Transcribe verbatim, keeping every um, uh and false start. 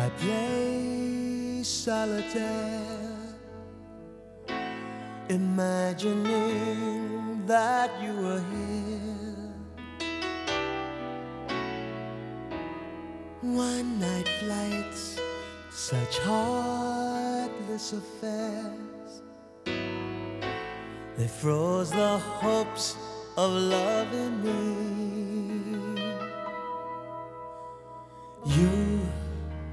I play solitaire, imagining that you were here. One night flights, such heartless affairs, they froze the hopes of love in me.